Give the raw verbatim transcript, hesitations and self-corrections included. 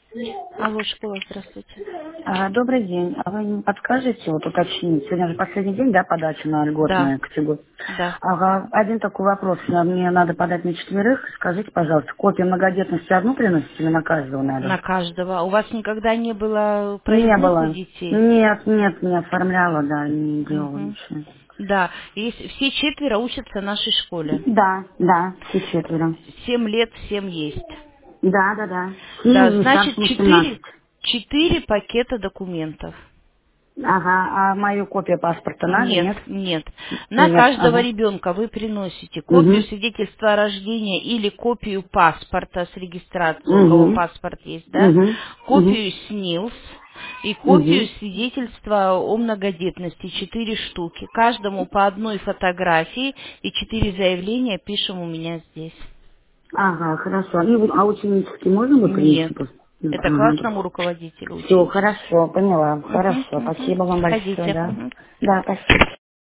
Алло, школа, здравствуйте. А, Добрый день. А вы не подскажете, вот уточнить, сегодня же последний день, да, подачи на Да, льготную категорию? да, Ага, один такой вопрос. А Мне надо подать на четверых. Скажите, пожалуйста, копию многодетности одну приносите или на каждого надо? на каждого. У вас никогда не было Не проездных у было. детей? Нет, нет, не оформляла, да, не делала Мгм. ничего. Да, есть, все четверо учатся в нашей школе. Да, да, все четверо. Семь лет всем есть. Да, да, да. Да, Семь и значит, старшему четыре, семнадцать. четыре пакета документов. Ага, а мою копию паспорта надо, Нет, нет? нет. На Нет, каждого ага. ребенка вы приносите копию Угу, свидетельства о рождении или копию паспорта с регистрацией, у кого угу, паспорт есть, да, угу, угу, копию СНИЛС и копию угу. свидетельства о многодетности, четыре штуки. Каждому по одной фотографии и четыре заявления пишем у меня здесь. Ага, хорошо. Ну, вот, а ученический можно будет принести Нет. просто? Это Ага. классному руководителю Все, ученический. хорошо, поняла. Угу, Хорошо, угу. спасибо вам большое, Приходите. да. Мгм. Да, спасибо.